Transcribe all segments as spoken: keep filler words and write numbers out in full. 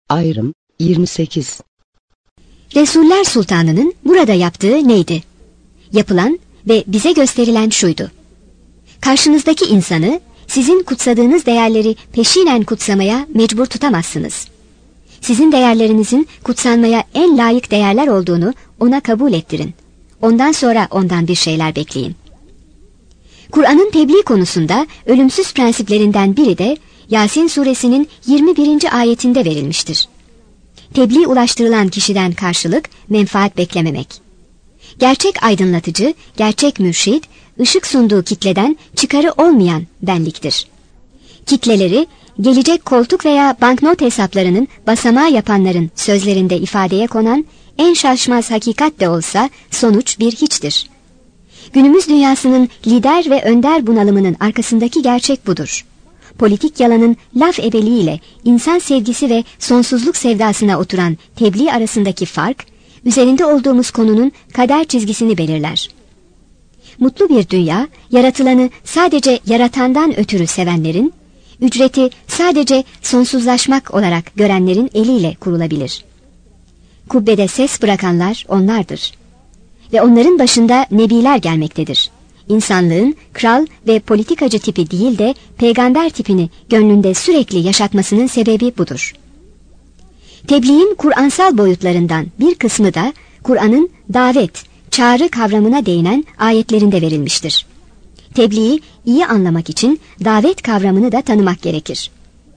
Ayrım yirmi sekiz. Resuller Sultanı'nın burada yaptığı neydi? Yapılan ve bize gösterilen şuydu: karşınızdaki insanı sizin kutsadığınız değerleri peşinen kutsamaya mecbur tutamazsınız. Sizin değerlerinizin kutsanmaya en layık değerler olduğunu ona kabul ettirin. Ondan sonra ondan bir şeyler bekleyin. Kur'an'ın tebliğ konusunda ölümsüz prensiplerinden biri de Yasin suresinin yirmi birinci ayetinde verilmiştir. Tebliğ ulaştırılan kişiden karşılık, menfaat beklememek. Gerçek aydınlatıcı, gerçek mürşid, ışık sunduğu kitleden çıkarı olmayan benliktir. Kitleleri, gelecek koltuk veya banknot hesaplarının basamağı yapanların sözlerinde ifadeye konan en şaşmaz hakikat de olsa sonuç bir hiçtir. Günümüz dünyasının lider ve önder bunalımının arkasındaki gerçek budur. Politik yalanın laf ebeliğiyle insan sevgisi ve sonsuzluk sevdasına oturan tebliğ arasındaki fark, üzerinde olduğumuz konunun kader çizgisini belirler. Mutlu bir dünya, yaratılanı sadece yaratandan ötürü sevenlerin, ücreti sadece sonsuzlaşmak olarak görenlerin eliyle kurulabilir. Kubbede ses bırakanlar onlardır. Ve onların başında nebiler gelmektedir. İnsanlığın kral ve politikacı tipi değil de peygamber tipini gönlünde sürekli yaşatmasının sebebi budur. Tebliğin Kur'ansal boyutlarından bir kısmı da Kur'an'ın davet, çağrı kavramına değinen ayetlerinde verilmiştir. Tebliği iyi anlamak için davet kavramını da tanımak gerekir.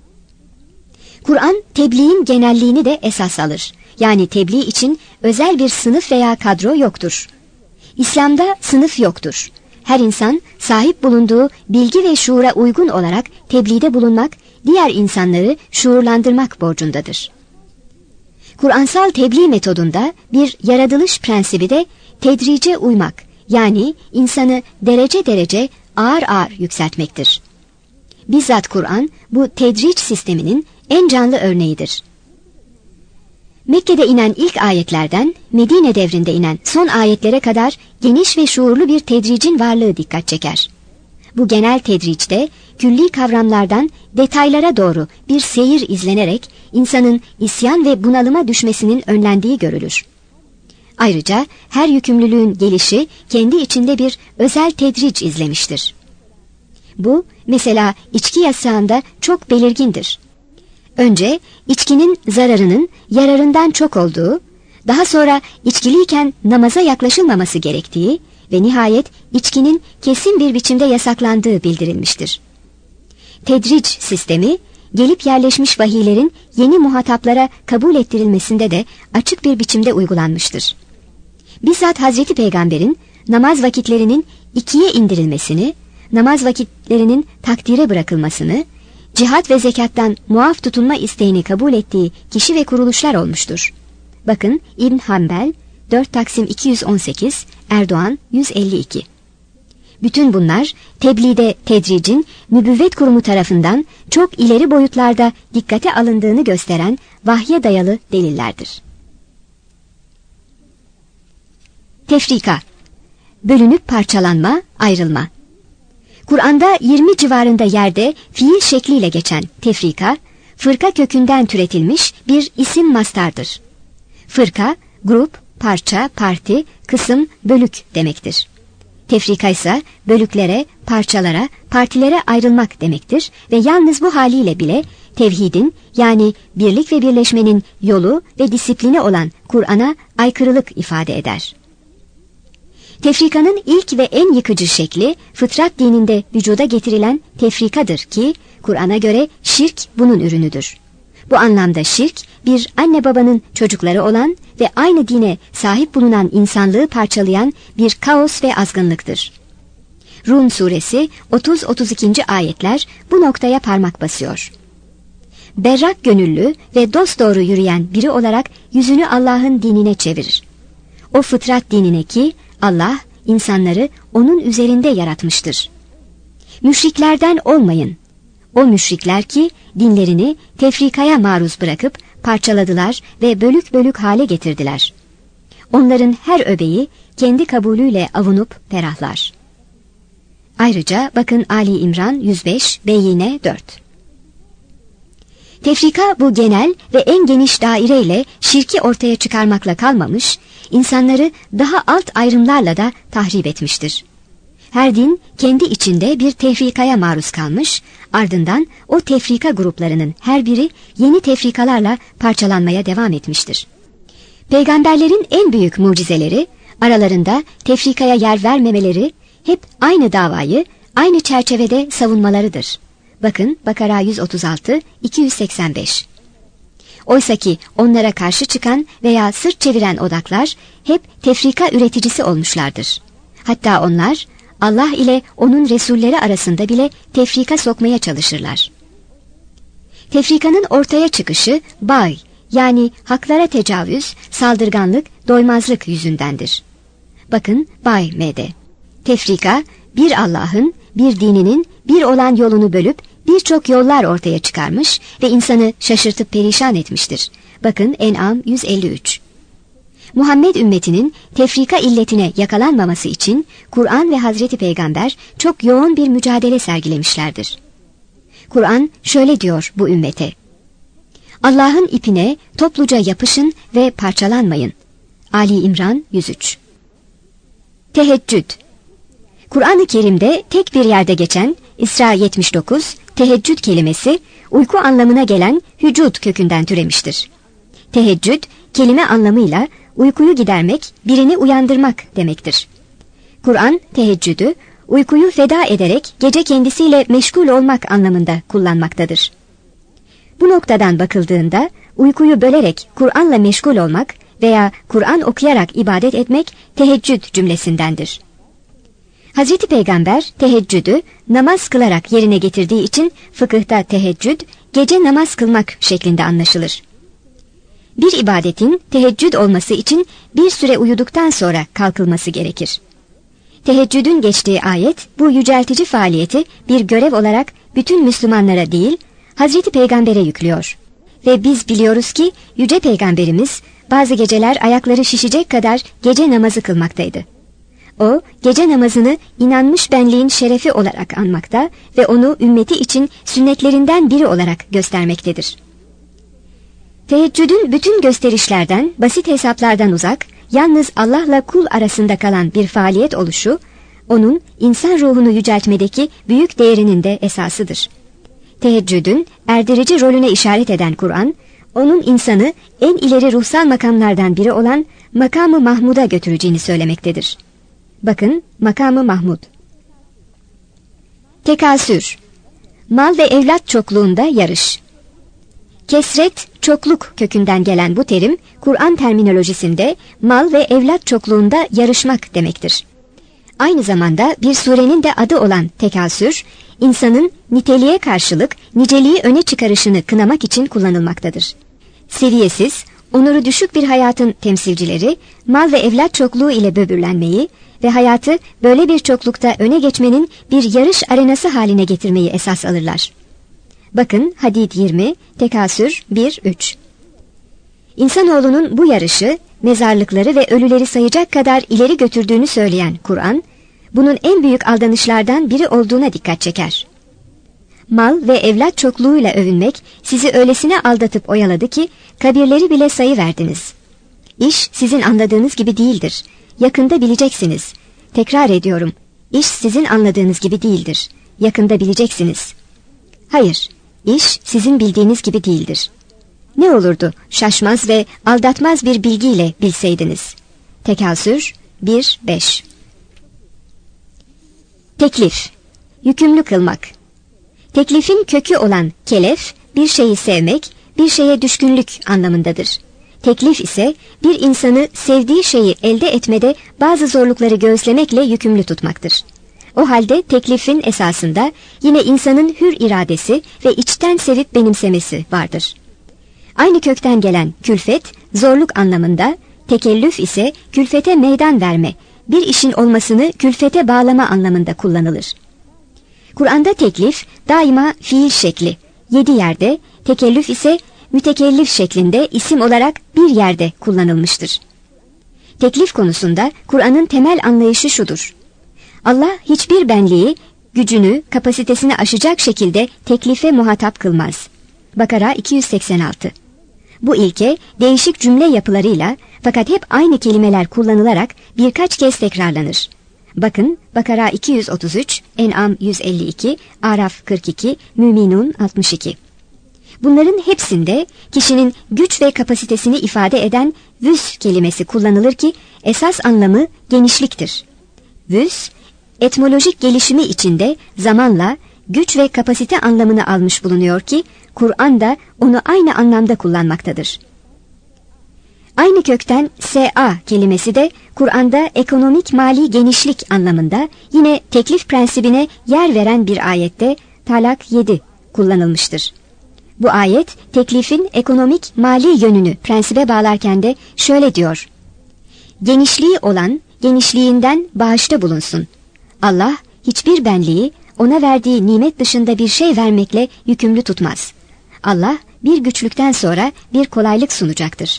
Kur'an tebliğin genelliğini de esas alır. Yani tebliğ için özel bir sınıf veya kadro yoktur. İslam'da sınıf yoktur. Her insan sahip bulunduğu bilgi ve şuura uygun olarak tebliğde bulunmak, diğer insanları şuurlandırmak borcundadır. Kur'ansal tebliğ metodunda bir yaratılış prensibi de tedrice uymak, yani insanı derece derece ağır ağır yükseltmektir. Bizzat Kur'an bu tedriç sisteminin en canlı örneğidir. Mekke'de inen ilk ayetlerden Medine devrinde inen son ayetlere kadar geniş ve şuurlu bir tedricin varlığı dikkat çeker. Bu genel tedricde külli kavramlardan detaylara doğru bir seyir izlenerek insanın isyan ve bunalıma düşmesinin önlendiği görülür. Ayrıca her yükümlülüğün gelişi kendi içinde bir özel tedric izlemiştir. Bu mesela içki yasağında çok belirgindir. Önce içkinin zararının yararından çok olduğu, daha sonra içkiliyken namaza yaklaşılmaması gerektiği ve nihayet içkinin kesin bir biçimde yasaklandığı bildirilmiştir. Tedric sistemi, gelip yerleşmiş vahiylerin yeni muhataplara kabul ettirilmesinde de açık bir biçimde uygulanmıştır. Bizzat Hazreti Peygamber'in namaz vakitlerinin ikiye indirilmesini, namaz vakitlerinin takdire bırakılmasını, cihat ve zekattan muaf tutulma isteğini kabul ettiği kişi ve kuruluşlar olmuştur. Bakın İbn Hanbel dört Taksim iki yüz on sekiz, Erdoğan yüz elli iki. Bütün bunlar tebliğde tedricin nübüvvet kurumu tarafından çok ileri boyutlarda dikkate alındığını gösteren vahye dayalı delillerdir. Tefrika, bölünüp parçalanma, ayrılma. Kur'an'da yirmi civarında yerde fiil şekliyle geçen tefrika, fırka kökünden türetilmiş bir isim mastardır. Fırka, grup, parça, parti, kısım, bölük demektir. Tefrika ise bölüklere, parçalara, partilere ayrılmak demektir ve yalnız bu haliyle bile tevhidin, yani birlik ve birleşmenin yolu ve disiplini olan Kur'an'a aykırılık ifade eder. Tefrikanın ilk ve en yıkıcı şekli fıtrat dininde vücuda getirilen tefrikadır ki Kur'an'a göre şirk bunun ürünüdür. Bu anlamda şirk bir anne babanın çocukları olan ve aynı dine sahip bulunan insanlığı parçalayan bir kaos ve azgınlıktır. Rum suresi otuz otuz iki. ayetler bu noktaya parmak basıyor. Berrak gönüllü ve dosdoğru yürüyen biri olarak yüzünü Allah'ın dinine çevirir. O fıtrat dinine ki Allah insanları onun üzerinde yaratmıştır. Müşriklerden olmayın. O müşrikler ki dinlerini tefrikaya maruz bırakıp parçaladılar ve bölük bölük hale getirdiler. Onların her öbeği kendi kabulüyle avunup ferahlar. Ayrıca bakın Ali İmran yüz beş, Beyyine dört. Tefrika bu genel ve en geniş daireyle şirki ortaya çıkarmakla kalmamış, insanları daha alt ayrımlarla da tahrip etmiştir. Her din kendi içinde bir tefrikaya maruz kalmış, ardından o tefrika gruplarının her biri yeni tefrikalarla parçalanmaya devam etmiştir. Peygamberlerin en büyük mucizeleri, aralarında tefrikaya yer vermemeleri, hep aynı davayı aynı çerçevede savunmalarıdır. Bakın Bakara yüz otuz altı iki yüz seksen beş. Oysaki onlara karşı çıkan veya sırt çeviren odaklar hep tefrika üreticisi olmuşlardır. Hatta onlar Allah ile onun Resulleri arasında bile tefrika sokmaya çalışırlar. Tefrikanın ortaya çıkışı bay, yani haklara tecavüz, saldırganlık, doymazlık yüzündendir. Bakın Bay M'de. Tefrika, bir Allah'ın, bir dininin bir olan yolunu bölüp birçok yollar ortaya çıkarmış ve insanı şaşırtıp perişan etmiştir. Bakın En'am yüz elli üç. Muhammed ümmetinin tefrika illetine yakalanmaması için Kur'an ve Hazreti Peygamber çok yoğun bir mücadele sergilemişlerdir. Kur'an şöyle diyor bu ümmete: Allah'ın ipine topluca yapışın ve parçalanmayın. Ali İmran yüz üç. Teheccüd. Kur'an-ı Kerim'de tek bir yerde geçen İsra yetmiş dokuz, teheccüd kelimesi uyku anlamına gelen hücud kökünden türemiştir. Teheccüd, kelime anlamıyla uykuyu gidermek, birini uyandırmak demektir. Kur'an teheccüdü, uykuyu feda ederek gece kendisiyle meşgul olmak anlamında kullanmaktadır. Bu noktadan bakıldığında uykuyu bölerek Kur'an'la meşgul olmak veya Kur'an okuyarak ibadet etmek teheccüd cümlesindendir. Hazreti Peygamber teheccüdü namaz kılarak yerine getirdiği için fıkıhta teheccüd gece namaz kılmak şeklinde anlaşılır. Bir ibadetin teheccüd olması için bir süre uyuduktan sonra kalkılması gerekir. Teheccüdün geçtiği ayet bu yüceltici faaliyeti bir görev olarak bütün Müslümanlara değil, Hazreti Peygamber'e yüklüyor. Ve biz biliyoruz ki Yüce Peygamberimiz bazı geceler ayakları şişecek kadar gece namazı kılmaktaydı. O, gece namazını inanmış benliğin şerefi olarak anmakta ve onu ümmeti için sünnetlerinden biri olarak göstermektedir. Teheccüdün bütün gösterişlerden, basit hesaplardan uzak, yalnız Allah'la kul arasında kalan bir faaliyet oluşu, onun insan ruhunu yüceltmedeki büyük değerinin de esasıdır. Teheccüdün erdirici rolüne işaret eden Kur'an, onun insanı en ileri ruhsal makamlardan biri olan Makam-ı Mahmud'a götüreceğini söylemektedir. Bakın Makam-ı Mahmud. Tekasür. Mal ve evlat çokluğunda yarış. Kesret, çokluk kökünden gelen bu terim, Kur'an terminolojisinde mal ve evlat çokluğunda yarışmak demektir. Aynı zamanda bir surenin de adı olan tekasür, insanın niteliğe karşılık niceliği öne çıkarışını kınamak için kullanılmaktadır. Seviyesiz, onuru düşük bir hayatın temsilcileri, mal ve evlat çokluğu ile böbürlenmeyi ve hayatı böyle bir çoklukta öne geçmenin bir yarış arenası haline getirmeyi esas alırlar. Bakın Hadid yirmi, Tekasür bir üç. İnsanoğlunun bu yarışı, mezarlıkları ve ölüleri sayacak kadar ileri götürdüğünü söyleyen Kur'an, bunun en büyük aldanışlardan biri olduğuna dikkat çeker. Mal ve evlat çokluğuyla övünmek sizi öylesine aldatıp oyaladı ki kabirleri bile sayıverdiniz. İş sizin anladığınız gibi değildir. Yakında bileceksiniz. Tekrar ediyorum, iş sizin anladığınız gibi değildir. Yakında bileceksiniz. Hayır, iş sizin bildiğiniz gibi değildir. Ne olurdu şaşmaz ve aldatmaz bir bilgiyle bilseydiniz. Tekasür bir beş. Teklif, yükümlü kılmak. Teklifin kökü olan kelef, bir şeyi sevmek, bir şeye düşkünlük anlamındadır. Teklif ise bir insanı sevdiği şeyi elde etmede bazı zorlukları göğüslemekle yükümlü tutmaktır. O halde teklifin esasında yine insanın hür iradesi ve içten sevip benimsemesi vardır. Aynı kökten gelen külfet, zorluk anlamında, tekellüf ise külfete meydan verme, bir işin olmasını külfete bağlama anlamında kullanılır. Kur'an'da teklif daima fiil şekli, yedi yerde, tekellüf ise mütekellif şeklinde isim olarak bir yerde kullanılmıştır. Teklif konusunda Kur'an'ın temel anlayışı şudur: Allah hiçbir benliği, gücünü, kapasitesini aşacak şekilde teklife muhatap kılmaz. Bakara iki yüz seksen altı. Bu ilke değişik cümle yapılarıyla fakat hep aynı kelimeler kullanılarak birkaç kez tekrarlanır. Bakın Bakara iki yüz otuz üç, En'am yüz elli iki, Araf kırk iki, Müminun altmış iki. Bunların hepsinde kişinin güç ve kapasitesini ifade eden vüs kelimesi kullanılır ki esas anlamı genişliktir. Vüs, etimolojik gelişimi içinde zamanla güç ve kapasite anlamını almış bulunuyor ki Kur'an da onu aynı anlamda kullanmaktadır. Aynı kökten S-A kelimesi de Kur'an'da ekonomik mali genişlik anlamında yine teklif prensibine yer veren bir ayette Talak yedi kullanılmıştır. Bu ayet teklifin ekonomik mali yönünü prensibe bağlarken de şöyle diyor: genişliği olan genişliğinden bağışta bulunsun. Allah hiçbir benliği ona verdiği nimet dışında bir şey vermekle yükümlü tutmaz. Allah bir güçlükten sonra bir kolaylık sunacaktır.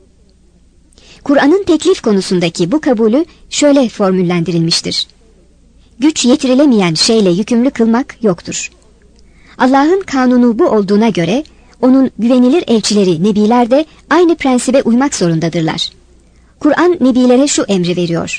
Kur'an'ın teklif konusundaki bu kabulü şöyle formüllendirilmiştir: güç yetirilemeyen şeyle yükümlü kılmak yoktur. Allah'ın kanunu bu olduğuna göre onun güvenilir elçileri nebiler de aynı prensibe uymak zorundadırlar. Kur'an nebilere şu emri veriyor: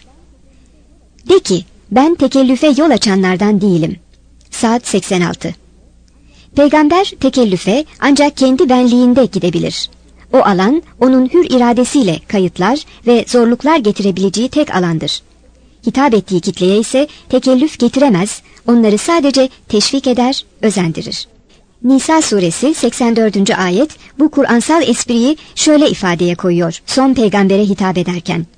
de ki ben tekellüfe yol açanlardan değilim. Saat seksen altı. Peygamber tekellüfe ancak kendi benliğinde gidebilir. O alan onun hür iradesiyle kayıtlar ve zorluklar getirebileceği tek alandır. Hitap ettiği kitleye ise tekellüf getiremez, onları sadece teşvik eder, özendirir. Nisa suresi seksen dördüncü ayet bu Kur'ansal espriyi şöyle ifadeye koyuyor son peygambere hitap ederken: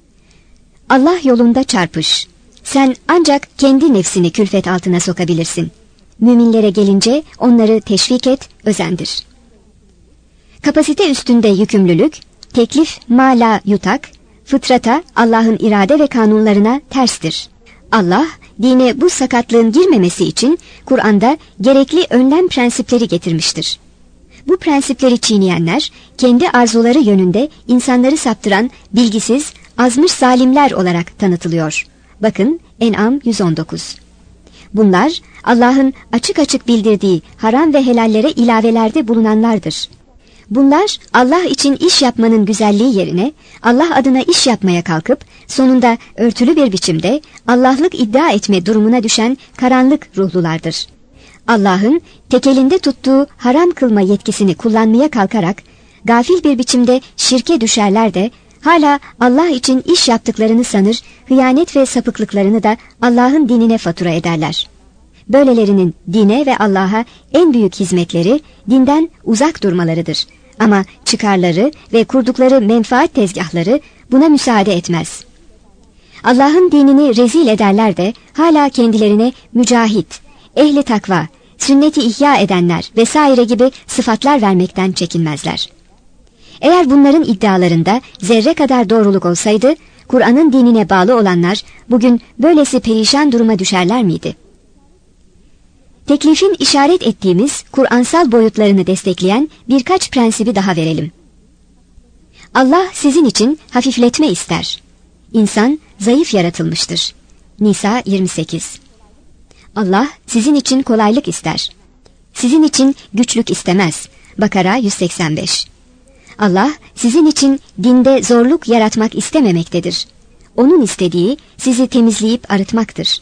Allah yolunda çarpış. Sen ancak kendi nefsini külfet altına sokabilirsin. Müminlere gelince onları teşvik et, özendir. Kapasite üstünde yükümlülük, teklif mala yutak, fıtrata, Allah'ın irade ve kanunlarına terstir. Allah, dine bu sakatlığın girmemesi için Kur'an'da gerekli önlem prensipleri getirmiştir. Bu prensipleri çiğneyenler, kendi arzuları yönünde insanları saptıran bilgisiz, azmış zalimler olarak tanıtılıyor. Bakın En'am yüz on dokuz. Bunlar Allah'ın açık açık bildirdiği haram ve helallere ilavelerde bulunanlardır. Bunlar Allah için iş yapmanın güzelliği yerine Allah adına iş yapmaya kalkıp sonunda örtülü bir biçimde Allah'lık iddia etme durumuna düşen karanlık ruhlulardır. Allah'ın tekelinde tuttuğu haram kılma yetkisini kullanmaya kalkarak gafil bir biçimde şirke düşerler de hala Allah için iş yaptıklarını sanır, hıyanet ve sapıklıklarını da Allah'ın dinine fatura ederler. Böylelerinin dine ve Allah'a en büyük hizmetleri dinden uzak durmalarıdır. Ama çıkarları ve kurdukları menfaat tezgahları buna müsaade etmez. Allah'ın dinini rezil ederler de hala kendilerine mücahit, ehli takva, sünneti ihya edenler vesaire gibi sıfatlar vermekten çekinmezler. Eğer bunların iddialarında zerre kadar doğruluk olsaydı, Kur'an'ın dinine bağlı olanlar bugün böylesi perişan duruma düşerler miydi? Teklifin işaret ettiğimiz Kur'ansal boyutlarını destekleyen birkaç prensibi daha verelim. Allah sizin için hafifletme ister. İnsan zayıf yaratılmıştır. Nisa yirmi sekiz. Allah sizin için kolaylık ister. Sizin için güçlük istemez. Bakara yüz seksen beş. Allah sizin için dinde zorluk yaratmak istememektedir. Onun istediği sizi temizleyip arıtmaktır.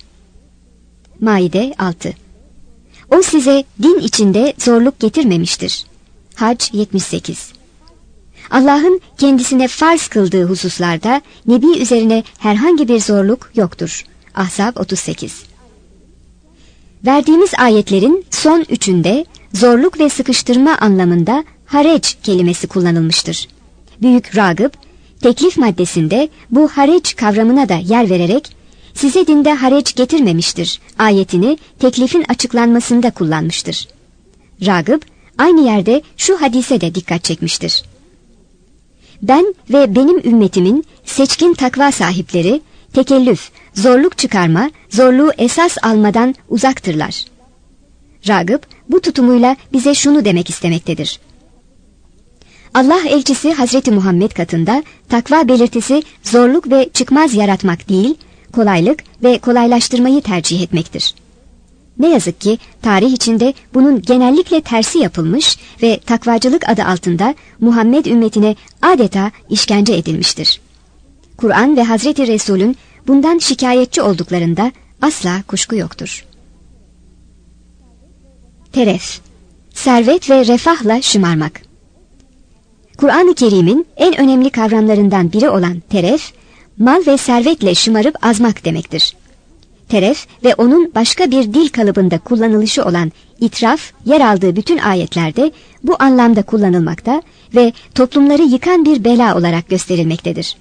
Maide altı. O size din içinde zorluk getirmemiştir. Hac yetmiş sekiz. Allah'ın kendisine farz kıldığı hususlarda Nebi üzerine herhangi bir zorluk yoktur. Ahzab otuz sekiz. Verdiğimiz ayetlerin son üçünde zorluk ve sıkıştırma anlamında hareç kelimesi kullanılmıştır. Büyük Ragıp, teklif maddesinde bu hareç kavramına da yer vererek size dinde hareç getirmemiştir ayetini teklifin açıklanmasında kullanmıştır. Ragıp aynı yerde şu hadise de dikkat çekmiştir. Ben ve benim ümmetimin seçkin takva sahipleri tekellüf, zorluk çıkarma, zorluğu esas almadan uzaktırlar. Ragıp bu tutumuyla bize şunu demek istemektedir. Allah elçisi Hazreti Muhammed katında takva belirtisi zorluk ve çıkmaz yaratmak değil, kolaylık ve kolaylaştırmayı tercih etmektir. Ne yazık ki tarih içinde bunun genellikle tersi yapılmış ve takvacılık adı altında Muhammed ümmetine adeta işkence edilmiştir. Kur'an ve Hazreti Resul'ün bundan şikayetçi olduklarında asla kuşku yoktur. Teref, servet ve refahla şımarmak. Kur'an-ı Kerim'in en önemli kavramlarından biri olan teref, mal ve servetle şımarıp azmak demektir. Teref ve onun başka bir dil kalıbında kullanılışı olan itraf yer aldığı bütün ayetlerde bu anlamda kullanılmakta ve toplumları yıkan bir bela olarak gösterilmektedir.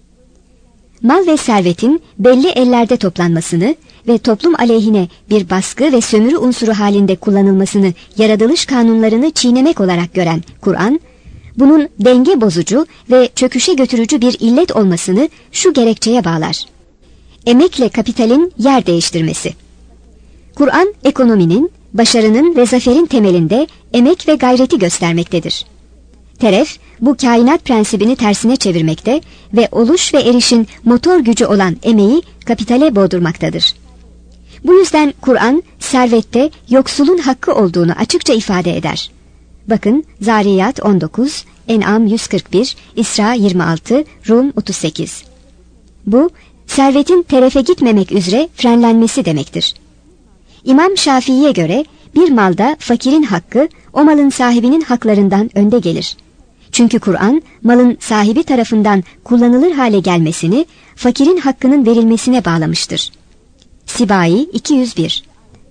Mal ve servetin belli ellerde toplanmasını ve toplum aleyhine bir baskı ve sömürü unsuru halinde kullanılmasını yaratılış kanunlarını çiğnemek olarak gören Kur'an, bunun denge bozucu ve çöküşe götürücü bir illet olmasını şu gerekçeye bağlar: emekle kapitalin yer değiştirmesi. Kur'an, ekonominin, başarının ve zaferin temelinde emek ve gayreti göstermektedir. Teref, bu kainat prensibini tersine çevirmekte ve oluş ve erişin motor gücü olan emeği kapitale boğdurmaktadır. Bu yüzden Kur'an, servette yoksulun hakkı olduğunu açıkça ifade eder. Bakın Zariyat on dokuz, En'am yüz kırk bir, İsra yirmi altı, Rum otuz sekiz. Bu, servetin terefe gitmemek üzere frenlenmesi demektir. İmam Şafii'ye göre bir malda fakirin hakkı o malın sahibinin haklarından önde gelir. Çünkü Kur'an malın sahibi tarafından kullanılır hale gelmesini fakirin hakkının verilmesine bağlamıştır. Sibai iki yüz bir.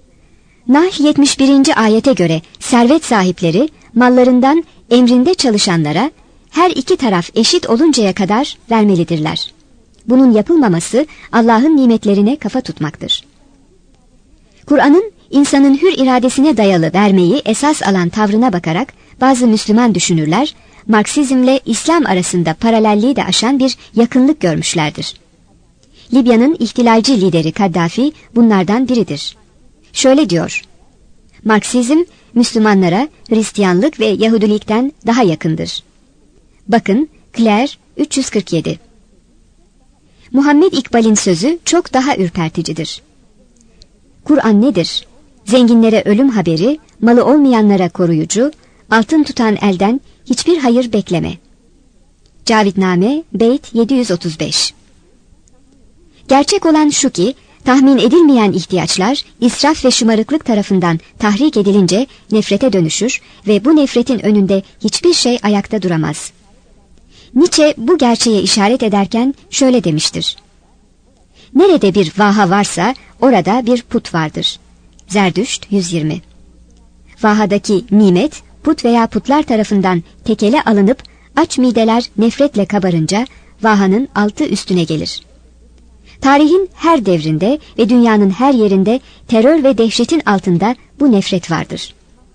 Nahl yetmiş birinci ayete göre servet sahipleri mallarından emrinde çalışanlara her iki taraf eşit oluncaya kadar vermelidirler. Bunun yapılmaması Allah'ın nimetlerine kafa tutmaktır. Kur'an'ın insanın hür iradesine dayalı vermeyi esas alan tavrına bakarak bazı Müslüman düşünürler, Marksizmle İslam arasında paralelliği de aşan bir yakınlık görmüşlerdir. Libya'nın ihtilalci lideri Kaddafi bunlardan biridir. Şöyle diyor: Marksizm, Müslümanlara Hristiyanlık ve Yahudilikten daha yakındır. Bakın Claire üç yüz kırk yedi. Muhammed İkbal'in sözü çok daha ürperticidir. Kur'an nedir? Zenginlere ölüm haberi, malı olmayanlara koruyucu, altın tutan elden hiçbir hayır bekleme. Cavidname Beyt yedi yüz otuz beş. Gerçek olan şu ki, tahmin edilmeyen ihtiyaçlar israf ve şımarıklık tarafından tahrik edilince nefrete dönüşür ve bu nefretin önünde hiçbir şey ayakta duramaz. Nietzsche bu gerçeğe işaret ederken şöyle demiştir: nerede bir vaha varsa orada bir put vardır. Zerdüşt yüz yirmi. Vahadaki nimet, put veya putlar tarafından tekele alınıp aç mideler nefretle kabarınca vahanın altı üstüne gelir. Tarihin her devrinde ve dünyanın her yerinde terör ve dehşetin altında bu nefret vardır.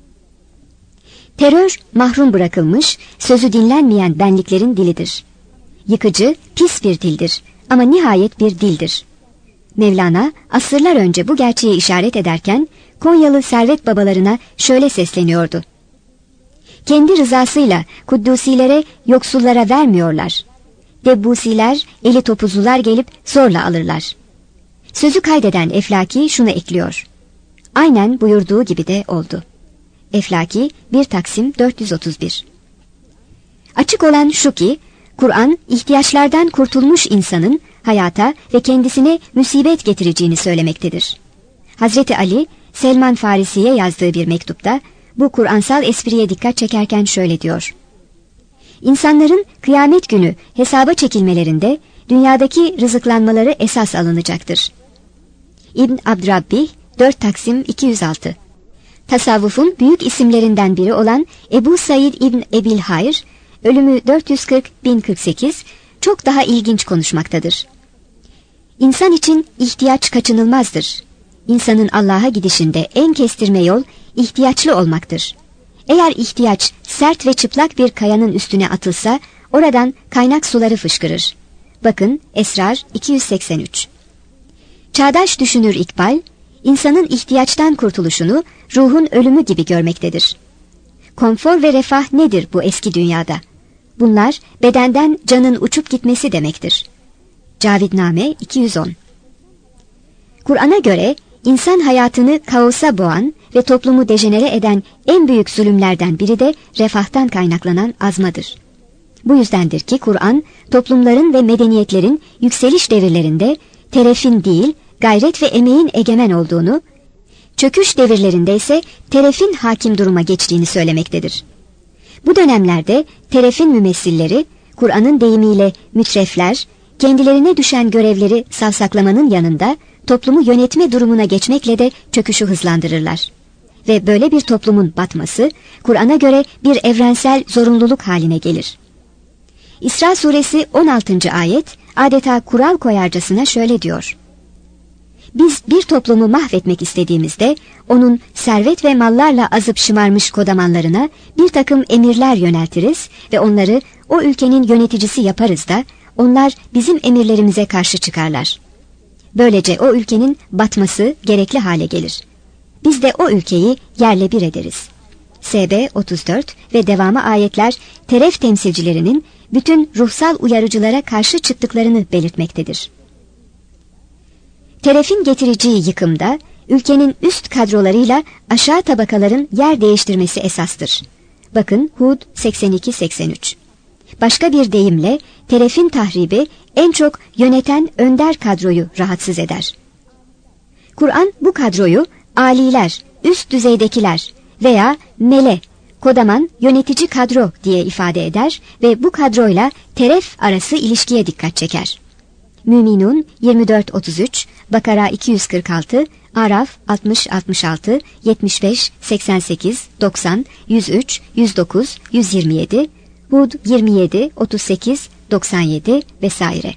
Terör, mahrum bırakılmış, sözü dinlenmeyen benliklerin dilidir. Yıkıcı, pis bir dildir ama nihayet bir dildir. Mevlana, asırlar önce bu gerçeğe işaret ederken, Konyalı servet babalarına şöyle sesleniyordu: kendi rızasıyla Kuddusilere, yoksullara vermiyorlar. Debbusiler, eli topuzlular gelip zorla alırlar. Sözü kaydeden Eflaki şunu ekliyor: aynen buyurduğu gibi de oldu. Eflaki bir Taksim dört yüz otuz bir. Açık olan şu ki, Kur'an ihtiyaçlardan kurtulmuş insanın hayata ve kendisine musibet getireceğini söylemektedir. Hazreti Ali, Selman Farisi'ye yazdığı bir mektupta bu Kur'ansal espriye dikkat çekerken şöyle diyor: İnsanların kıyamet günü hesaba çekilmelerinde dünyadaki rızıklanmaları esas alınacaktır. İbn Abdurrabbih dört Taksim iki yüz altı. Tasavvufun büyük isimlerinden biri olan Ebu Said İbn Ebil Hayr, ölümü dört yüz kırk bin kırk sekiz, çok daha ilginç konuşmaktadır. İnsan için ihtiyaç kaçınılmazdır. İnsanın Allah'a gidişinde en kestirme yol ihtiyaçlı olmaktır. Eğer ihtiyaç sert ve çıplak bir kayanın üstüne atılsa oradan kaynak suları fışkırır. Bakın Esrar iki yüz seksen üç. Çağdaş düşünür İkbal, insanın ihtiyaçtan kurtuluşunu ruhun ölümü gibi görmektedir. Konfor ve refah nedir bu eski dünyada? Bunlar bedenden canın uçup gitmesi demektir. Cavidname iki yüz on. Kur'an'a göre İnsan hayatını kaosa boğan ve toplumu dejenere eden en büyük zulümlerden biri de refahtan kaynaklanan azmadır. Bu yüzdendir ki Kur'an, toplumların ve medeniyetlerin yükseliş devirlerinde terefin değil, gayret ve emeğin egemen olduğunu, çöküş devirlerinde ise terefin hakim duruma geçtiğini söylemektedir. Bu dönemlerde terefin mümessilleri, Kur'an'ın deyimiyle mütrefler, kendilerine düşen görevleri savsaklamanın yanında toplumu yönetme durumuna geçmekle de çöküşü hızlandırırlar. Ve böyle bir toplumun batması, Kur'an'a göre bir evrensel zorunluluk haline gelir. İsra suresi on altıncı ayet adeta kural koyarcasına şöyle diyor: Biz bir toplumu mahvetmek istediğimizde onun servet ve mallarla azıp şımarmış kodamanlarına bir takım emirler yöneltiriz ve onları o ülkenin yöneticisi yaparız da onlar bizim emirlerimize karşı çıkarlar. Böylece o ülkenin batması gerekli hale gelir. Biz de o ülkeyi yerle bir ederiz. S B otuz dört ve devamı ayetler teref temsilcilerinin bütün ruhsal uyarıcılara karşı çıktıklarını belirtmektedir. Terefin getireceği yıkımda ülkenin üst kadrolarıyla aşağı tabakaların yer değiştirmesi esastır. Bakın Hud seksen iki seksen üç. Başka bir deyimle terefin tahribi en çok yöneten önder kadroyu rahatsız eder. Kur'an bu kadroyu aliler, üst düzeydekiler veya mele, kodaman yönetici kadro diye ifade eder ve bu kadroyla teref arası ilişkiye dikkat çeker. Müminun yirmi dört otuz üç, Bakara iki yüz kırk altı, Araf altmış altmış altı, yetmiş beş seksen sekiz, doksan, yüz üç, yüz dokuz, yüz yirmi yedi, Hud yirmi yedi otuz sekiz, doksan yedi vesaire.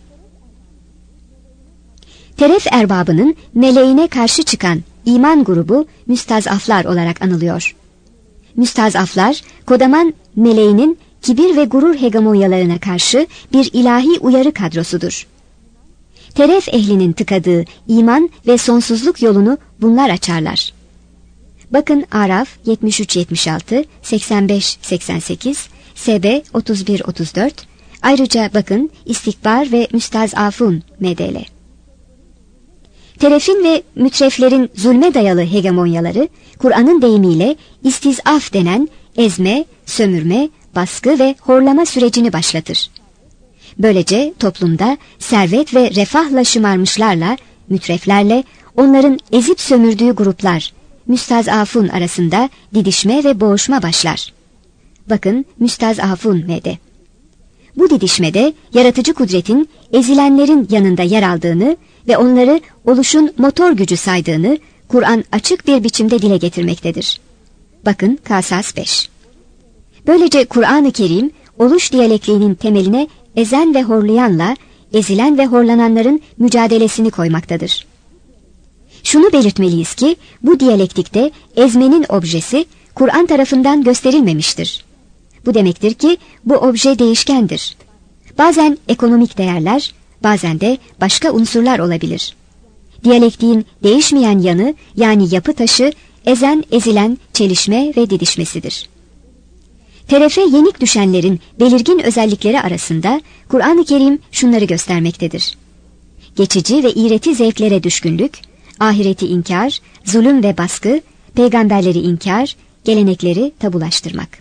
Teref erbabının meleğine karşı çıkan iman grubu müstazaflar olarak anılıyor. Müstazaflar, kodaman meleğinin kibir ve gurur hegemonyalarına karşı bir ilahi uyarı kadrosudur. Teref ehlinin tıkadığı iman ve sonsuzluk yolunu bunlar açarlar. Bakın Araf yetmiş üç yetmiş altı, seksen beş seksen sekiz, S B otuz bir otuz dört, ayrıca bakın İstikbar ve Müstazafun M D L. Terefin ve mütreflerin zulme dayalı hegemonyaları, Kur'an'ın deyimiyle istizaf denen ezme, sömürme, baskı ve horlama sürecini başlatır. Böylece toplumda servet ve refahla şımarmışlarla, mütreflerle onların ezip sömürdüğü gruplar, müstazafun arasında didişme ve boğuşma başlar. Bakın Müstazafun M'de. Bu didişmede yaratıcı kudretin ezilenlerin yanında yer aldığını ve onları oluşun motor gücü saydığını Kur'an açık bir biçimde dile getirmektedir. Bakın Kasas beş. Böylece Kur'an-ı Kerim oluş diyalekliğinin temeline ezen ve horlayanla ezilen ve horlananların mücadelesini koymaktadır. Şunu belirtmeliyiz ki bu diyalektikte ezmenin objesi Kur'an tarafından gösterilmemiştir. Bu demektir ki bu obje değişkendir. Bazen ekonomik değerler, bazen de başka unsurlar olabilir. Diyalektiğin değişmeyen yanı yani yapı taşı ezen ezilen çelişme ve didişmesidir. Terefe yenik düşenlerin belirgin özellikleri arasında Kur'an-ı Kerim şunları göstermektedir: geçici ve iğreti zevklere düşkünlük, ahireti inkar, zulüm ve baskı, peygamberleri inkar, gelenekleri tabulaştırmak.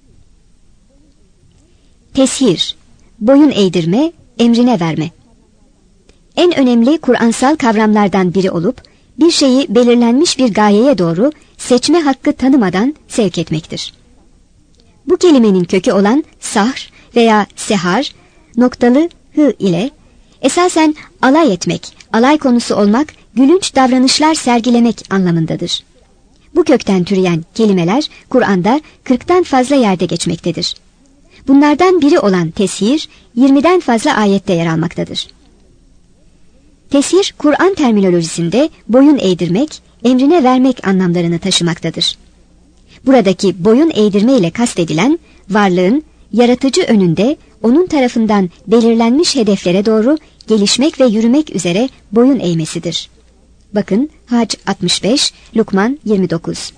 Teshir, boyun eğdirme, emrine verme. En önemli Kur'ansal kavramlardan biri olup, bir şeyi belirlenmiş bir gayeye doğru seçme hakkı tanımadan sevk etmektir. Bu kelimenin kökü olan sahr veya sehar, noktalı hı ile esasen alay etmek, alay konusu olmak, gülünç davranışlar sergilemek anlamındadır. Bu kökten türeyen kelimeler Kur'an'da kırktan fazla yerde geçmektedir. Bunlardan biri olan teshir, yirmiden fazla ayette yer almaktadır. Teshir, Kur'an terminolojisinde boyun eğdirmek, emrine vermek anlamlarını taşımaktadır. Buradaki boyun eğdirme ile kastedilen, varlığın yaratıcı önünde onun tarafından belirlenmiş hedeflere doğru gelişmek ve yürümek üzere boyun eğmesidir. Bakın Hac altmış beş, Lukman yirmi dokuz.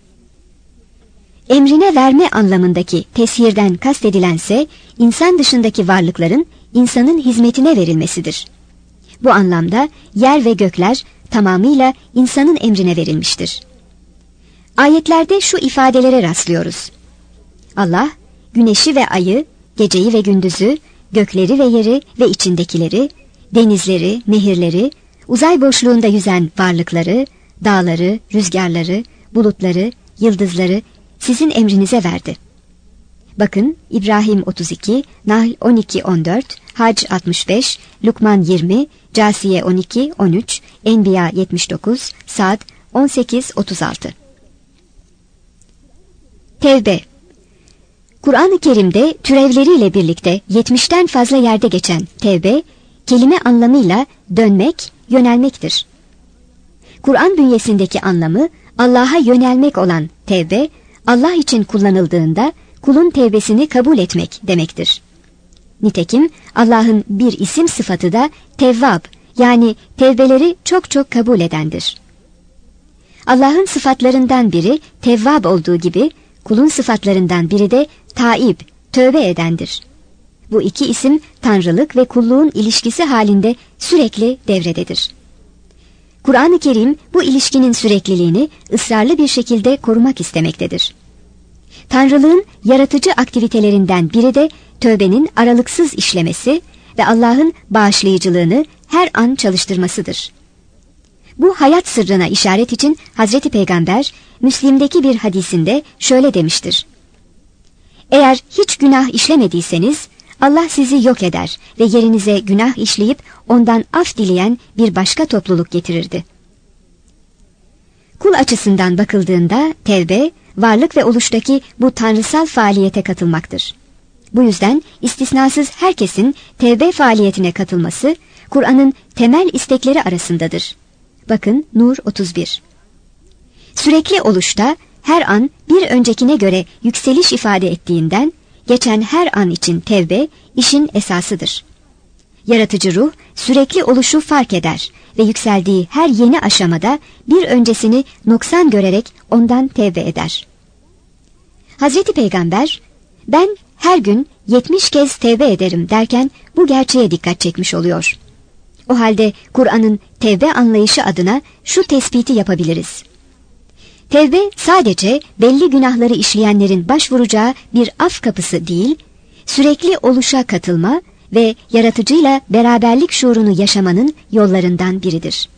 Emrine verme anlamındaki teshirden kastedilense, insan dışındaki varlıkların insanın hizmetine verilmesidir. Bu anlamda yer ve gökler tamamıyla insanın emrine verilmiştir. Ayetlerde şu ifadelere rastlıyoruz. Allah, güneşi ve ayı, geceyi ve gündüzü, gökleri ve yeri ve içindekileri, denizleri, nehirleri, uzay boşluğunda yüzen varlıkları, dağları, rüzgarları, bulutları, yıldızları sizin emrinize verdi. Bakın İbrahim otuz iki, Nahl on iki on dört, Hac altmış beş, Lukman yirmi, Câsiye on iki on üç, Enbiya yetmiş dokuz, Sad on sekiz otuz altı. Tevbe. Kur'an-ı Kerim'de türevleriyle birlikte yetmişten fazla yerde geçen tevbe, kelime anlamıyla dönmek, yönelmektir. Kur'an bünyesindeki anlamı Allah'a yönelmek olan tevbe, Allah için kullanıldığında kulun tevbesini kabul etmek demektir. Nitekim Allah'ın bir isim sıfatı da Tevvab, yani tevbeleri çok çok kabul edendir. Allah'ın sıfatlarından biri Tevvab olduğu gibi, kulun sıfatlarından biri de Taib, tövbe edendir. Bu iki isim tanrılık ve kulluğun ilişkisi halinde sürekli devrededir. Kur'an-ı Kerim bu ilişkinin sürekliliğini ısrarlı bir şekilde korumak istemektedir. Tanrılığın yaratıcı aktivitelerinden biri de tövbenin aralıksız işlemesi ve Allah'ın bağışlayıcılığını her an çalıştırmasıdır. Bu hayat sırrına işaret için Hazreti Peygamber, Müslim'deki bir hadisinde şöyle demiştir. Eğer hiç günah işlemediyseniz, Allah sizi yok eder ve yerinize günah işleyip ondan af dileyen bir başka topluluk getirirdi. Kul açısından bakıldığında tevbe, varlık ve oluştaki bu tanrısal faaliyete katılmaktır. Bu yüzden istisnasız herkesin tevbe faaliyetine katılması, Kur'an'ın temel istekleri arasındadır. Bakın Nur otuz bir. Sürekli oluşta her an bir öncekine göre yükseliş ifade ettiğinden, geçen her an için tevbe işin esasıdır. Yaratıcı ruh sürekli oluşu fark eder ve yükseldiği her yeni aşamada bir öncesini noksan görerek ondan tevbe eder. Hazreti Peygamber, ben her gün yetmiş kez tevbe ederim derken bu gerçeğe dikkat çekmiş oluyor. O halde Kur'an'ın tevbe anlayışı adına şu tespiti yapabiliriz. Tevbe sadece belli günahları işleyenlerin başvuracağı bir af kapısı değil, sürekli oluşa katılma ve yaratıcıyla beraberlik şuurunu yaşamanın yollarından biridir.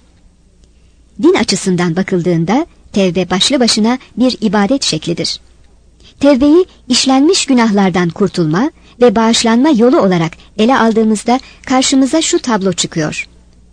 Din açısından bakıldığında tevbe başlı başına bir ibadet şeklidir. Tevbeyi işlenmiş günahlardan kurtulma ve bağışlanma yolu olarak ele aldığımızda karşımıza şu tablo çıkıyor.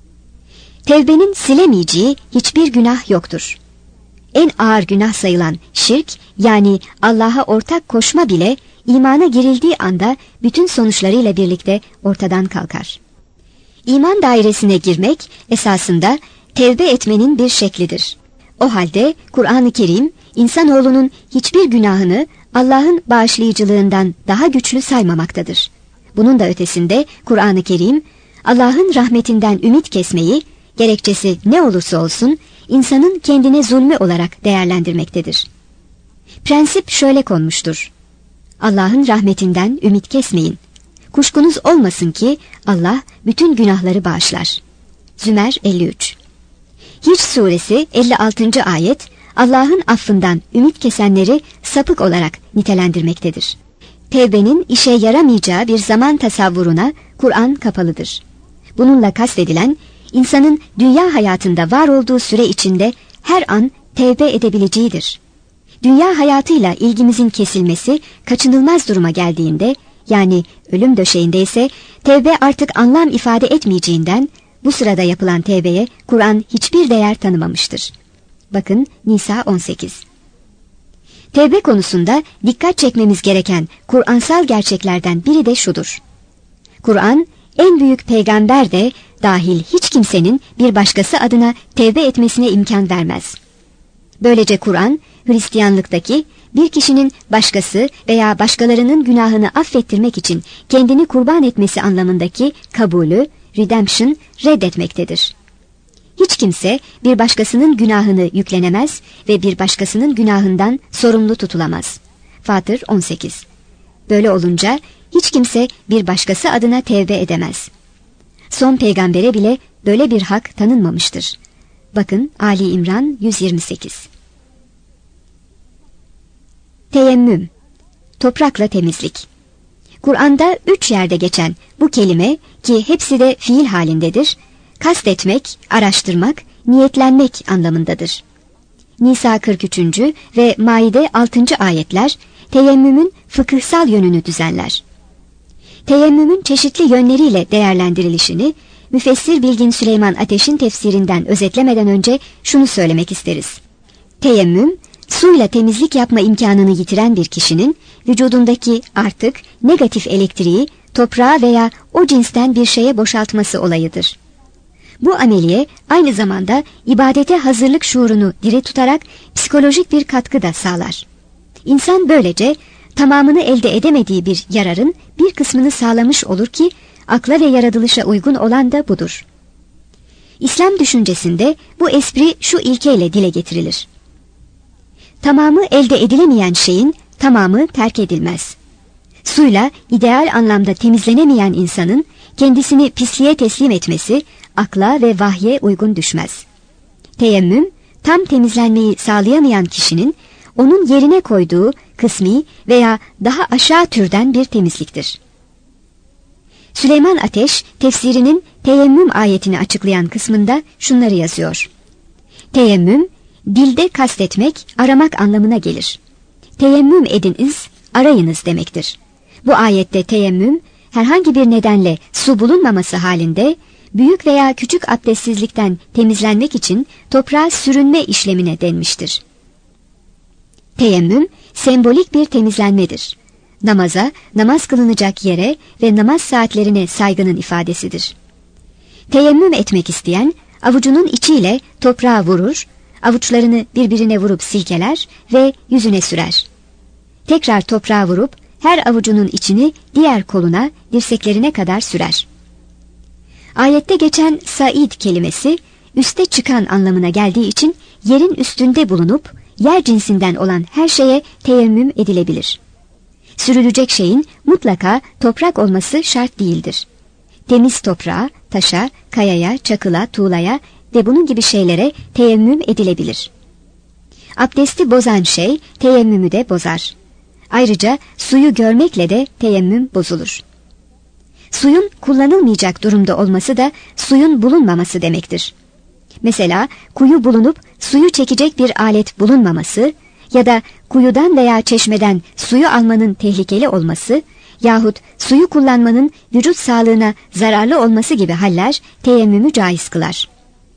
Tevbenin silemeyeceği hiçbir günah yoktur. En ağır günah sayılan şirk, yani Allah'a ortak koşma bile imana girildiği anda bütün sonuçlarıyla birlikte ortadan kalkar. İman dairesine girmek esasında tevbe etmenin bir şeklidir. O halde Kur'an-ı Kerim insanoğlunun hiçbir günahını Allah'ın bağışlayıcılığından daha güçlü saymamaktadır. Bunun da ötesinde Kur'an-ı Kerim Allah'ın rahmetinden ümit kesmeyi, gerekçesi ne olursa olsun, insanın kendine zulmü olarak değerlendirmektedir. Prensip şöyle konmuştur. Allah'ın rahmetinden ümit kesmeyin. Kuşkunuz olmasın ki Allah bütün günahları bağışlar. Zümer elli üç. Hiç suresi elli altıncı ayet Allah'ın affından ümit kesenleri sapık olarak nitelendirmektedir. Tevbenin işe yaramayacağı bir zaman tasavvuruna Kur'an kapalıdır. Bununla kastedilen, insanın dünya hayatında var olduğu süre içinde her an tevbe edebileceğidir. Dünya hayatıyla ilgimizin kesilmesi kaçınılmaz duruma geldiğinde, yani ölüm döşeğinde ise tevbe artık anlam ifade etmeyeceğinden, bu sırada yapılan tevbeye Kur'an hiçbir değer tanımamıştır. Bakın Nisa on sekiz. Tevbe konusunda dikkat çekmemiz gereken Kur'ansal gerçeklerden biri de şudur. Kur'an, en büyük peygamber de dahil hiç kimsenin bir başkası adına tevbe etmesine imkan vermez. Böylece Kur'an, Hristiyanlıktaki bir kişinin başkası veya başkalarının günahını affettirmek için kendini kurban etmesi anlamındaki kabulü, redemption, reddetmektedir. Hiç kimse bir başkasının günahını yüklenemez ve bir başkasının günahından sorumlu tutulamaz. Fatır on sekiz. Böyle olunca hiç kimse bir başkası adına tevbe edemez. Son peygambere bile böyle bir hak tanınmamıştır. Bakın Ali İmran yüz yirmi sekiz. Teyemmüm, toprakla temizlik. Kur'an'da üç yerde geçen bu kelime, ki hepsi de fiil halindedir, kastetmek, araştırmak, niyetlenmek anlamındadır. Nisa kırk üçüncü ve Maide altıncı ayetler teyemmümün fıkıhsal yönünü düzenler. Teyemmümün çeşitli yönleriyle değerlendirilişini müfessir Bilgin Süleyman Ateş'in tefsirinden özetlemeden önce şunu söylemek isteriz. Teyemmüm, suyla temizlik yapma imkanını yitiren bir kişinin vücudundaki artık negatif elektriği toprağa veya o cinsten bir şeye boşaltması olayıdır. Bu ameliye aynı zamanda ibadete hazırlık şuurunu diri tutarak psikolojik bir katkı da sağlar. İnsan böylece tamamını elde edemediği bir yararın bir kısmını sağlamış olur ki akla ve yaratılışa uygun olan da budur. İslam düşüncesinde bu espri şu ilkeyle dile getirilir. Tamamı elde edilemeyen şeyin tamamı terk edilmez. Suyla ideal anlamda temizlenemeyen insanın kendisini pisliğe teslim etmesi akla ve vahye uygun düşmez. Teyemmüm, tam temizlenmeyi sağlayamayan kişinin onun yerine koyduğu kısmi veya daha aşağı türden bir temizliktir. Süleyman Ateş, tefsirinin teyemmüm ayetini açıklayan kısmında şunları yazıyor. Teyemmüm, dilde kastetmek, aramak anlamına gelir. Teyemmüm ediniz, arayınız demektir. Bu ayette teyemmüm, herhangi bir nedenle su bulunmaması halinde, büyük veya küçük abdestsizlikten temizlenmek için toprağa sürünme işlemine denmiştir. Teyemmüm, sembolik bir temizlenmedir. Namaza, namaz kılınacak yere ve namaz saatlerine saygının ifadesidir. Teyemmüm etmek isteyen, avucunun içiyle toprağa vurur, avuçlarını birbirine vurup silkeler ve yüzüne sürer. Tekrar toprağa vurup, her avucunun içini diğer koluna, dirseklerine kadar sürer. Ayette geçen said kelimesi, üste çıkan anlamına geldiği için yerin üstünde bulunup, yer cinsinden olan her şeye teyemmüm edilebilir. Sürülecek şeyin mutlaka toprak olması şart değildir. Temiz toprağa, taşa, kayaya, çakıla, tuğlaya ve bunun gibi şeylere teyemmüm edilebilir. Abdesti bozan şey teyemmümü de bozar. Ayrıca suyu görmekle de teyemmüm bozulur. Suyun kullanılmayacak durumda olması da suyun bulunmaması demektir. Mesela kuyu bulunup suyu çekecek bir alet bulunmaması ya da kuyudan veya çeşmeden suyu almanın tehlikeli olması yahut suyu kullanmanın vücut sağlığına zararlı olması gibi haller teyemmümü caiz kılar.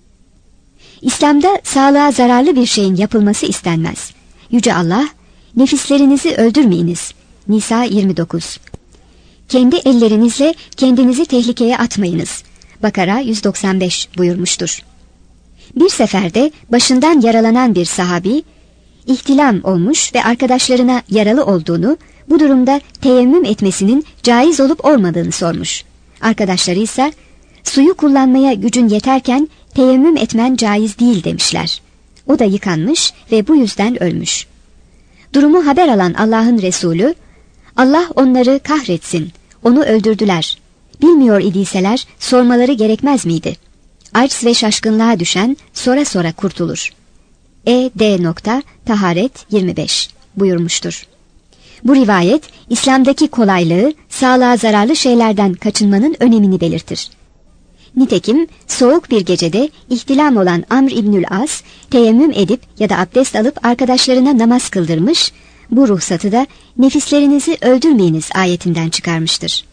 İslam'da sağlığa zararlı bir şeyin yapılması istenmez. Yüce Allah, nefislerinizi öldürmeyiniz. Nisa yirmi dokuz. Kendi ellerinizle kendinizi tehlikeye atmayınız. Bakara yüz doksan beş buyurmuştur. Bir seferde başından yaralanan bir sahabi, ihtilam olmuş ve arkadaşlarına yaralı olduğunu, bu durumda teyemmüm etmesinin caiz olup olmadığını sormuş. Arkadaşları ise, suyu kullanmaya gücün yeterken teyemmüm etmen caiz değil demişler. O da yıkanmış ve bu yüzden ölmüş. Durumu haber alan Allah'ın Resulü, Allah onları kahretsin, onu öldürdüler. Bilmiyor idiyseler sormaları gerekmez miydi? Arz ve şaşkınlığa düşen sora sora kurtulur. E D. Taharet yirmi beş buyurmuştur. Bu rivayet İslam'daki kolaylığı, sağlığa zararlı şeylerden kaçınmanın önemini belirtir. Nitekim soğuk bir gecede ihtilam olan Amr İbnül As teyemmüm edip ya da abdest alıp arkadaşlarına namaz kıldırmış, bu ruhsatı da nefislerinizi öldürmeyiniz ayetinden çıkarmıştır.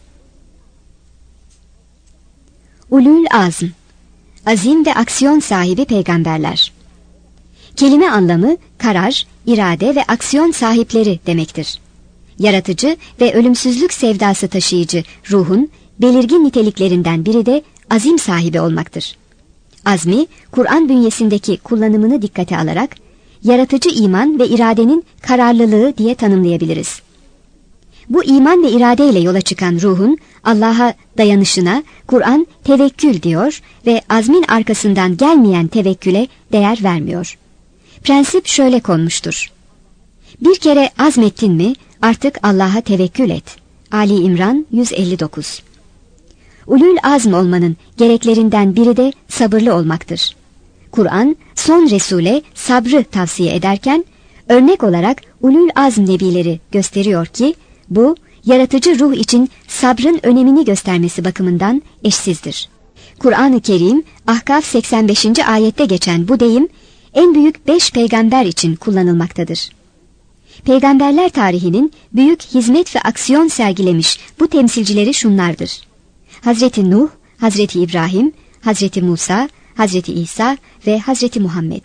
Ulul azm, azim ve aksiyon sahibi peygamberler. Kelime anlamı karar, irade ve aksiyon sahipleri demektir. Yaratıcı ve ölümsüzlük sevdası taşıyıcı ruhun belirgin niteliklerinden biri de azim sahibi olmaktır. Azmi, Kur'an bünyesindeki kullanımını dikkate alarak, yaratıcı iman ve iradenin kararlılığı diye tanımlayabiliriz. Bu iman ve iradeyle yola çıkan ruhun Allah'a dayanışına Kur'an tevekkül diyor ve azmin arkasından gelmeyen tevekküle değer vermiyor. Prensip şöyle konmuştur. Bir kere azmettin mi artık Allah'a tevekkül et. Ali İmran yüz elli dokuz. Ulul azm olmanın gereklerinden biri de sabırlı olmaktır. Kur'an son Resul'e sabrı tavsiye ederken örnek olarak ulul azm nebileri gösteriyor ki bu yaratıcı ruh için sabrın önemini göstermesi bakımından eşsizdir. Kur'an-ı Kerim Ahkaf seksen beşinci ayette geçen bu deyim en büyük beş peygamber için kullanılmaktadır. Peygamberler tarihinin büyük hizmet ve aksiyon sergilemiş bu temsilcileri şunlardır: Hazreti Nuh, Hazreti İbrahim, Hazreti Musa, Hazreti İsa ve Hazreti Muhammed.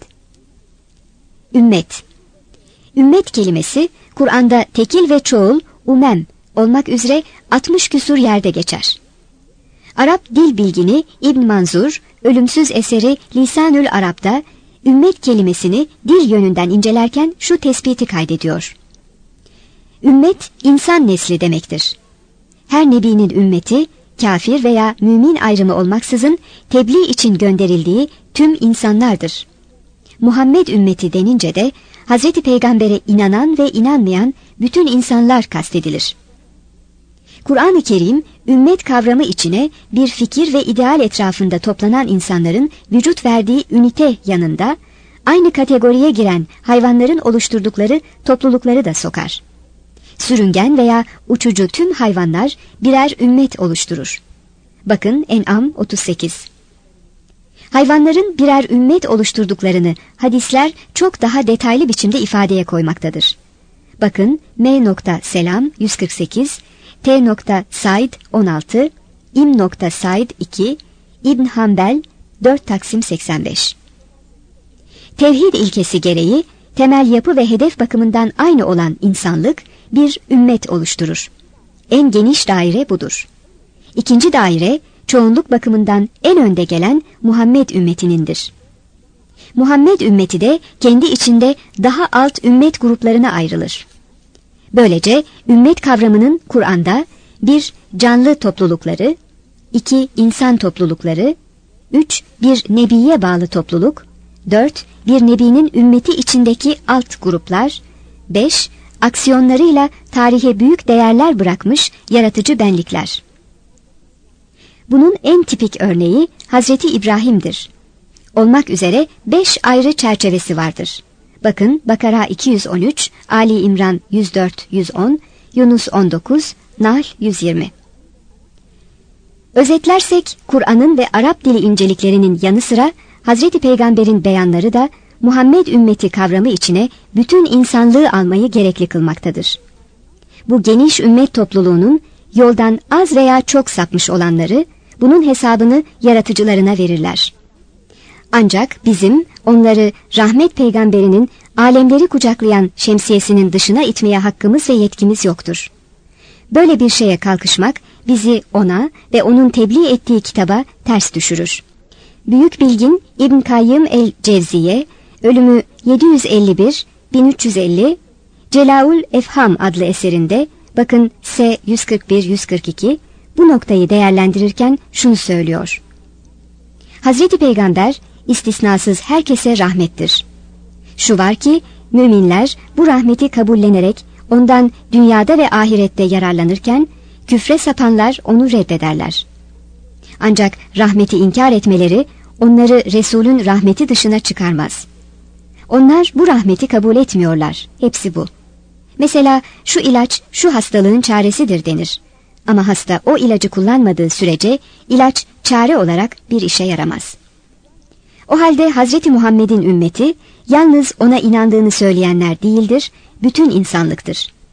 Ümmet. Ümmet kelimesi Kur'an'da tekil ve çoğul, umem olmak üzere altmış küsur yerde geçer. Arap dil bilgini İbn Manzur, ölümsüz eseri Lisanül Arap'ta ümmet kelimesini dil yönünden incelerken şu tespiti kaydediyor: Ümmet, insan nesli demektir. Her nebinin ümmeti, kafir veya mümin ayrımı olmaksızın tebliğ için gönderildiği tüm insanlardır. Muhammed ümmeti denince de Hazreti Peygamber'e inanan ve inanmayan bütün insanlar kastedilir. Kur'an-ı Kerim, ümmet kavramı içine bir fikir ve ideal etrafında toplanan insanların vücut verdiği ünite yanında, aynı kategoriye giren hayvanların oluşturdukları toplulukları da sokar. Sürüngen veya uçucu tüm hayvanlar birer ümmet oluşturur. Bakın En'am otuz sekiz. Hayvanların birer ümmet oluşturduklarını hadisler çok daha detaylı biçimde ifadeye koymaktadır. Bakın M. Selam yüz kırk sekiz, T. Said on altı, İm. Said iki, İbn Hanbel dört Taksim seksen beş. Tevhid ilkesi gereği temel yapı ve hedef bakımından aynı olan insanlık bir ümmet oluşturur. En geniş daire budur. İkinci daire çoğunluk bakımından en önde gelen Muhammed ümmetinindir. Muhammed ümmeti de kendi içinde daha alt ümmet gruplarına ayrılır. Böylece ümmet kavramının Kur'an'da bir canlı toplulukları, iki insan toplulukları, üç bir nebiye bağlı topluluk, dört bir nebinin ümmeti içindeki alt gruplar, beş aksiyonlarıyla tarihe büyük değerler bırakmış yaratıcı benlikler. Bunun en tipik örneği Hazreti İbrahim'dir. Olmak üzere beş ayrı çerçevesi vardır. Bakın Bakara iki yüz on üç, Ali İmran yüz dört yüz on, Yunus on dokuz, Nahl yüz yirmi. Özetlersek Kur'an'ın ve Arap dili inceliklerinin yanı sıra Hazreti Peygamber'in beyanları da Muhammed ümmeti kavramı içine bütün insanlığı almayı gerekli kılmaktadır. Bu geniş ümmet topluluğunun yoldan az veya çok sapmış olanları bunun hesabını yaratıcılarına verirler. Ancak bizim onları rahmet peygamberinin alemleri kucaklayan şemsiyesinin dışına itmeye hakkımız ve yetkimiz yoktur. Böyle bir şeye kalkışmak bizi ona ve onun tebliğ ettiği kitaba ters düşürür. Büyük bilgin İbn Kayyım el-Cevziye, ölümü yedi yüz elli bir bin üç yüz elli, Celaul Efham adlı eserinde, bakın S yüz kırk bir yüz kırk iki, bu noktayı değerlendirirken şunu söylüyor: Hazreti Peygamber istisnasız herkese rahmettir. Şu var ki müminler bu rahmeti kabullenerek ondan dünyada ve ahirette yararlanırken küfre sapanlar onu reddederler. Ancak rahmeti inkar etmeleri onları Resul'ün rahmeti dışına çıkarmaz. Onlar bu rahmeti kabul etmiyorlar. Hepsi bu. Mesela şu ilaç şu hastalığın çaresidir denir. Ama hasta o ilacı kullanmadığı sürece ilaç çare olarak bir işe yaramaz. O halde Hazreti Muhammed'in ümmeti yalnız ona inandığını söyleyenler değildir, bütün insanlıktır.